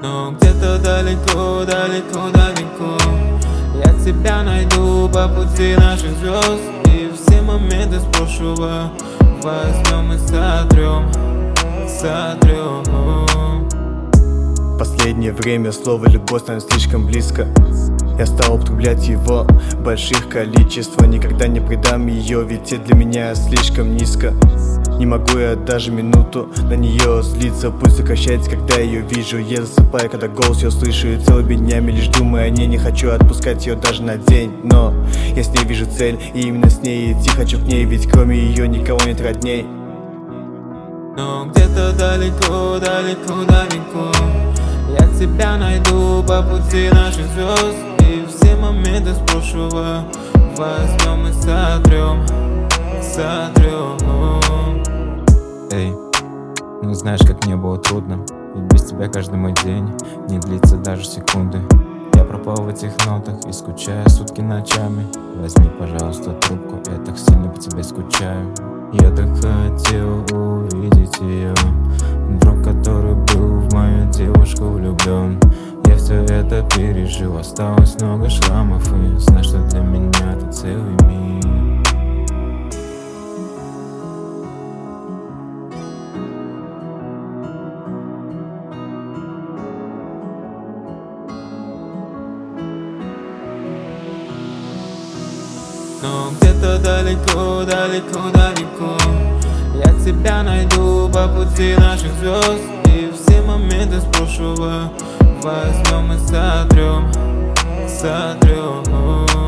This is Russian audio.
Но где-то далеко, далеко, далеко я тебя найду по пути наших звезд. И все моменты с прошлого возьмем и сотрем. Последнее время слово «любовь» становится слишком близко. Я стал употреблять его в больших количествах. Никогда не предам ее, ведь это для меня слишком низко. Не могу я даже минуту на нее злиться. Пусть сокращается, когда ее вижу. Я засыпаю, когда голос ее слышу. И целыми днями лишь думаю о ней. Не хочу отпускать ее даже на день. Но я с ней вижу цель, и именно с ней идти хочу к ней. Ведь кроме ее никого нет родней. Но где-то далеко, далеко, далеко я тебя найду по пути наших звезд. И все моменты с прошлого возьмем и сотрем. Эй, ну знаешь, как мне было трудно. Ведь без тебя каждый мой день не длится даже секунды. Я пропал в этих нотах и скучаю сутки ночами. Возьми, пожалуйста, трубку, я так сильно по тебе скучаю. Я так хотел увидеть ее, друг, который был в мою девушку влюблен. Я все это пережил, осталось много шрамов. И знай, что для меня ты целый мир. Но где-то далеко, далеко, далеко я тебя найду по пути наших звезд. И все моменты с прошлого возьмем и сотрем.